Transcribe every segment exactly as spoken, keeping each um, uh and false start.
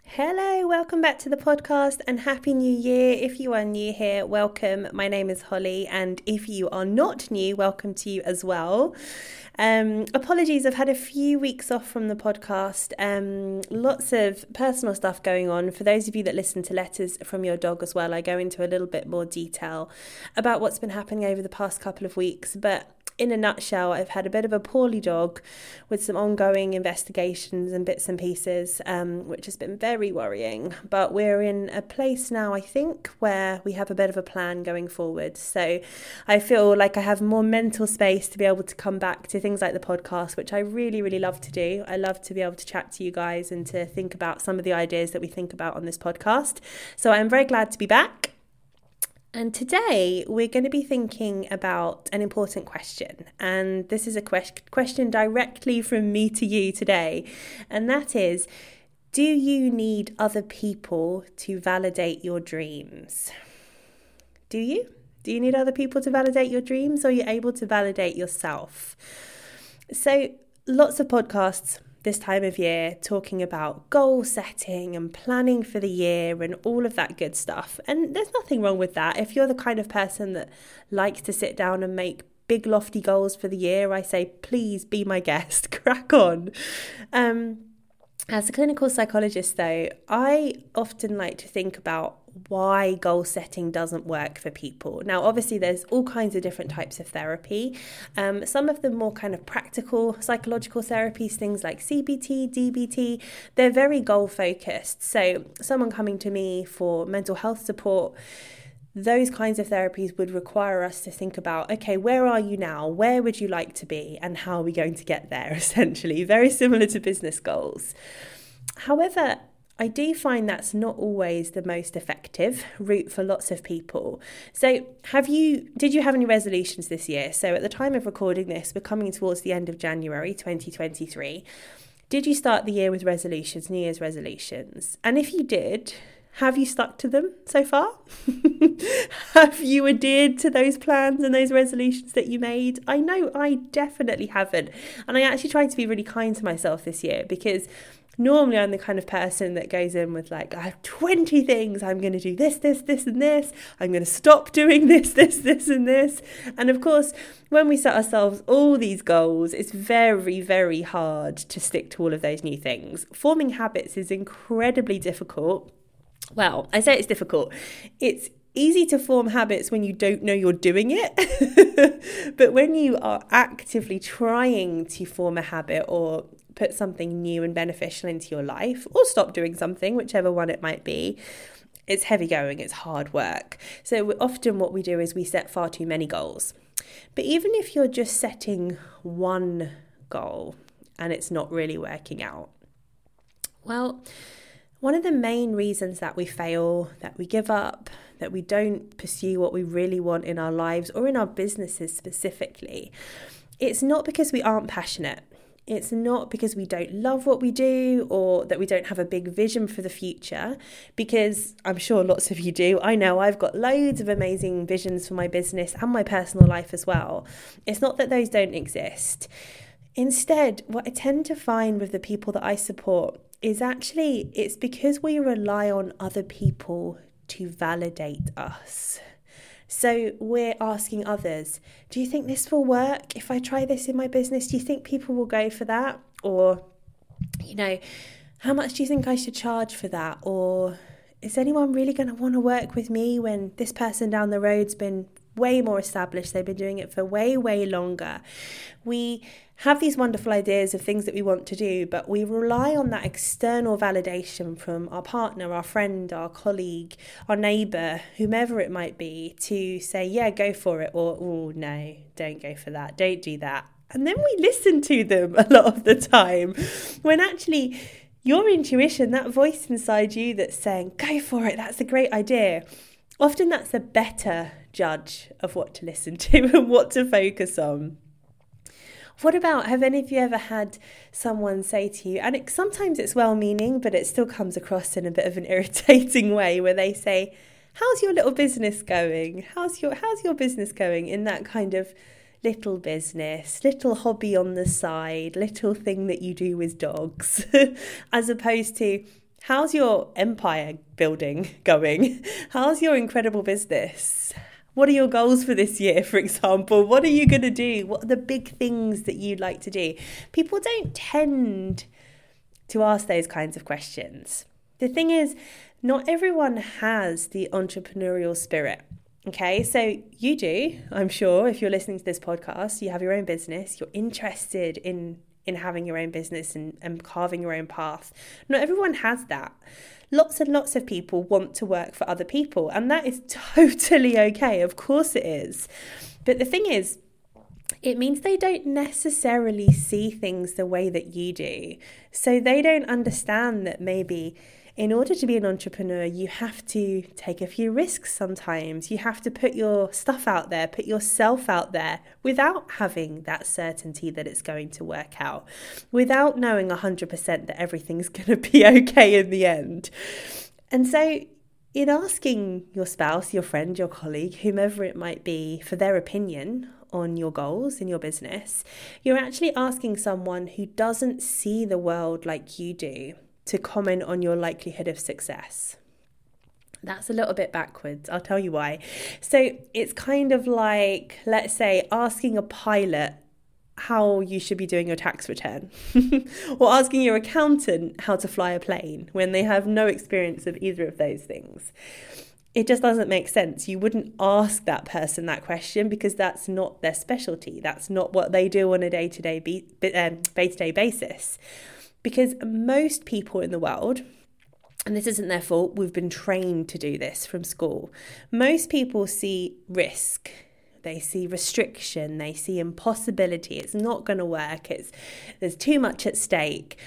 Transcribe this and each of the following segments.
Hello, welcome back to the podcast and Happy New Year. If you are new here, welcome. My name is Holly, and if you are not new, welcome to you as well. Um, apologies, I've had a few weeks off from the podcast. Um, lots of personal stuff going on. For those of you that listen to Letters from Your Dog as well, I go into a little bit more detail about what's been happening over the past couple of weeks, but in a nutshell, I've had a bit of a poorly dog with some ongoing investigations and bits and pieces, um, which has been very worrying. But we're in a place now, I think, where we have a bit of a plan going forward. So I feel like I have more mental space to be able to come back to things like the podcast, which I really, really love to do. I love to be able to chat to you guys and to think about some of the ideas that we think about on this podcast. So I'm very glad to be back. And today we're going to be thinking about an important question. And this is a que- question directly from me to you today. And that is, do you need other people to validate your dreams? Do you? Do you need other people to validate your dreams, or are you able to validate yourself? So lots of podcasts this time of year talking about goal setting and planning for the year and all of that good stuff. And there's nothing wrong with that. If you're the kind of person that likes to sit down and make big lofty goals for the year, I say, please be my guest, crack on. Um, as a clinical psychologist though, I often like to think about why goal setting doesn't work for people. Now, obviously, there's all kinds of different types of therapy. Um, some of the more kind of practical psychological therapies, things like C B T, D B T, they're very goal focused. So someone coming to me for mental health support, those kinds of therapies would require us to think about, okay, where are you now? Where would you like to be? And how are we going to get there, essentially? Very similar to business goals. However, I do find that's not always the most effective route for lots of people. So have you, did you have any resolutions this year? So at the time of recording this, we're coming towards the end of January twenty twenty-three. Did you start the year with resolutions, New Year's resolutions? And if you did, have you stuck to them so far? Have you adhered to those plans and those resolutions that you made? I know I definitely haven't. And I actually tried to be really kind to myself this year, because normally I'm the kind of person that goes in with like, I have twenty things. I'm going to do this, this, this, and this. I'm going to stop doing this, this, this, and this. And of course, when we set ourselves all these goals, it's very, very hard to stick to all of those new things. Forming habits is incredibly difficult. Well, I say it's difficult. It's easy to form habits when you don't know you're doing it. But when you are actively trying to form a habit or put something new and beneficial into your life, or stop doing something, whichever one it might be, it's heavy going, it's hard work. So often what we do is we set far too many goals. But even if you're just setting one goal and it's not really working out, well, one of the main reasons that we fail, that we give up, that we don't pursue what we really want in our lives or in our businesses specifically, it's not because we aren't passionate. It's not because we don't love what we do or that we don't have a big vision for the future, because I'm sure lots of you do. I know I've got loads of amazing visions for my business and my personal life as well. It's not that those don't exist. Instead, what I tend to find with the people that I support is actually it's because we rely on other people to validate us. So we're asking others, do you think this will work? If I try this in my business, do you think people will go for that? Or, you know, how much do you think I should charge for that? Or is anyone really going to want to work with me when this person down the road's been way more established? They've been doing it for way, way longer. We have these wonderful ideas of things that we want to do, but we rely on that external validation from our partner, our friend, our colleague, our neighbour, whomever it might be, to say, yeah, go for it, or, oh, no, don't go for that, don't do that. And then we listen to them a lot of the time, when actually your intuition, that voice inside you that's saying, go for it, that's a great idea, often that's a better judge of what to listen to and what to focus on. What about, have any of you ever had someone say to you, and it, sometimes it's well-meaning, but it still comes across in a bit of an irritating way, where they say, how's your little business going? How's your how's your business going? In that kind of little business, little hobby on the side, little thing that you do with dogs, as opposed to, How's your empire building going? How's your incredible business? What are your goals for this year, for example? What are you going to do? What are the big things that you'd like to do? People don't tend to ask those kinds of questions. The thing is, not everyone has the entrepreneurial spirit. Okay, so you do, I'm sure, if you're listening to this podcast, you have your own business, you're interested in, in having your own business and, and carving your own path. Not everyone has that. Lots and lots of people want to work for other people, and that is totally okay. Of course it is. But the thing is, it means they don't necessarily see things the way that you do. So they don't understand that maybe in order to be an entrepreneur, you have to take a few risks sometimes. You have to put your stuff out there, put yourself out there without having that certainty that it's going to work out, without knowing one hundred percent that everything's going to be okay in the end. And so in asking your spouse, your friend, your colleague, whomever it might be, for their opinion on your goals in your business, you're actually asking someone who doesn't see the world like you do to comment on your likelihood of success. That's a little bit backwards. I'll tell you why. So it's kind of like, let's say, asking a pilot how you should be doing your tax return or asking your accountant how to fly a plane when they have no experience of either of those things. It just doesn't make sense. You wouldn't ask that person that question because that's not their specialty. That's not what they do on a day-to-day be- um, day-to-day basis. Because most people in the world, and this isn't their fault, we've been trained to do this from school. Most people see risk, they see restriction, they see impossibility. It's not going to work. It's there's too much at stake.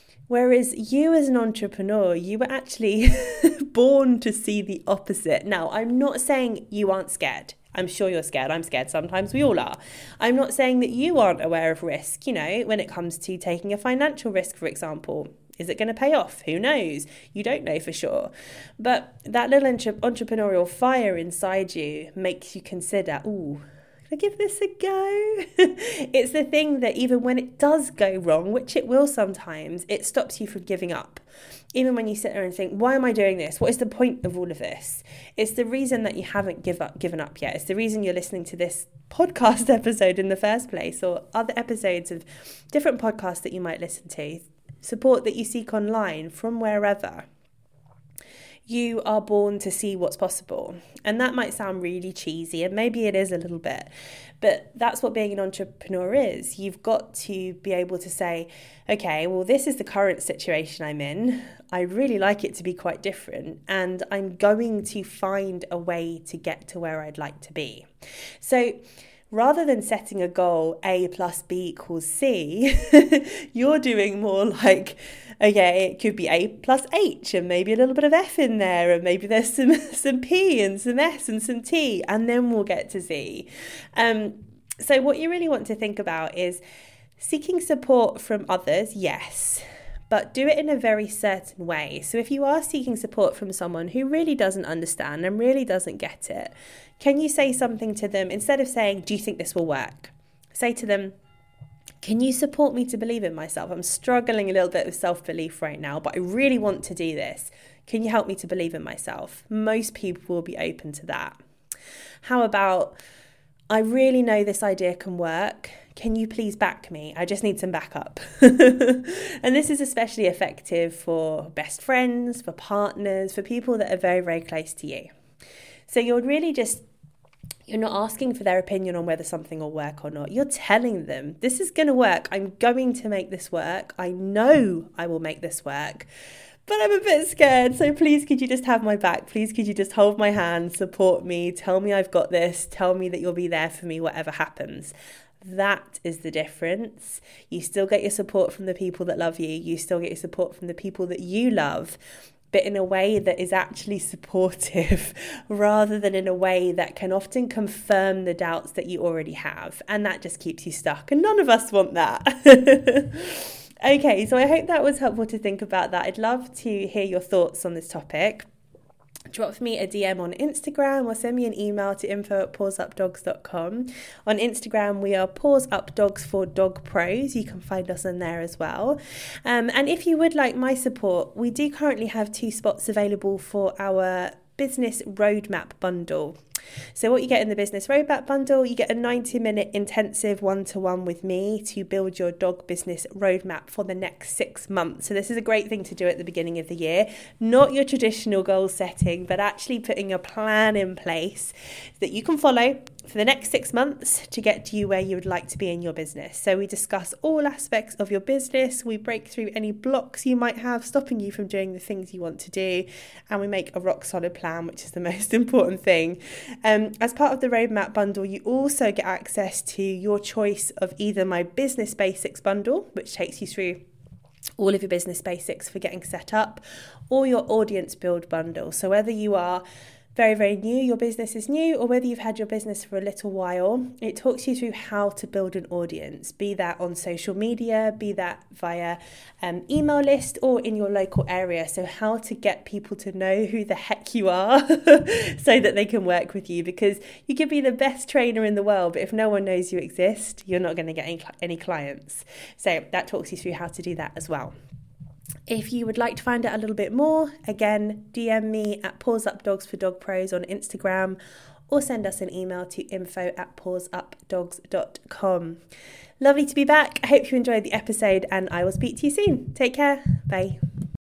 Whereas you as an entrepreneur, you were actually born to see the opposite. Now, I'm not saying you aren't scared. I'm sure you're scared. I'm scared. Sometimes we all are. I'm not saying that you aren't aware of risk, you know, when it comes to taking a financial risk, for example. Is it going to pay off? Who knows? You don't know for sure. But that little entre- entrepreneurial fire inside you makes you consider, ooh, can I give this a go? It's the thing that even when it does go wrong, which it will sometimes, it stops you from giving up. Even when you sit there and think, why am I doing this? What is the point of all of this? It's the reason that you haven't give up, given up yet. It's the reason you're listening to this podcast episode in the first place, or other episodes of different podcasts that you might listen to, support that you seek online from wherever. You are born to see what's possible. And that might sound really cheesy, and maybe it is a little bit, but that's what being an entrepreneur is. You've got to be able to say, okay, well, this is the current situation I'm in. I really like it to be quite different, and I'm going to find a way to get to where I'd like to be. So rather than setting a goal, A plus B equals C, you're doing more like, okay, it could be A plus H and maybe a little bit of F in there, and maybe there's some, some P and some S and some T, and then we'll get to Z. Um, so what you really want to think about is seeking support from others, yes, but do it in a very certain way. So if you are seeking support from someone who really doesn't understand and really doesn't get it, can you say something to them instead of saying, do you think this will work? Say to them, can you support me to believe in myself? I'm struggling a little bit with self-belief right now, but I really want to do this. Can you help me to believe in myself? Most people will be open to that. How about, I really know this idea can work. Can you please back me? I just need some backup. And this is especially effective for best friends, for partners, for people that are very, very close to you. So you're really just, you're not asking for their opinion on whether something will work or not. You're telling them, this is going to work. I'm going to make this work. I know I will make this work, but I'm a bit scared. So please, could you just have my back? Please, could you just hold my hand, support me, tell me I've got this, tell me that you'll be there for me, whatever happens. That is the difference. You still get your support from the people that love you. You still get your support from the people that you love, but in a way that is actually supportive rather than in a way that can often confirm the doubts that you already have. And that just keeps you stuck. And none of us want that. Okay, so I hope that was helpful to think about that. I'd love to hear your thoughts on this topic. drop me a D M on Instagram or send me an email to info at paws up dogs dot com. On Instagram, we are Paws Up Dogs for Dog Pros. You can find us on there as well. Um, and if you would like my support, we do currently have two spots available for our business roadmap bundle. So what you get in the business roadmap bundle, you get a ninety minute intensive one-to-one with me to build your dog business roadmap for the next six months. So this is a great thing to do at the beginning of the year, not your traditional goal setting, but actually putting a plan in place that you can follow for the next six months to get you where you would like to be in your business. So we discuss all aspects of your business. We break through any blocks you might have stopping you from doing the things you want to do. And we make a rock solid plan, which is the most important thing. Um, as part of the roadmap bundle, you also get access to your choice of either my business basics bundle, which takes you through all of your business basics for getting set up, or your audience build bundle. So whether you are very, very new, your business is new, or whether you've had your business for a little while, it talks you through how to build an audience, be that on social media, be that via um, email list or in your local area. So how to get people to know who the heck you are so that they can work with you, because you could be the best trainer in the world, but if no one knows you exist, you're not going to get any, any clients. So that talks you through how to do that as well. If you would like to find out a little bit more, again, D M me at Paws Up Dogs for Dog Pros on Instagram, or send us an email to info at paws up dogs dot com. Lovely to be back. I hope you enjoyed the episode, and I will speak to you soon. Take care. Bye.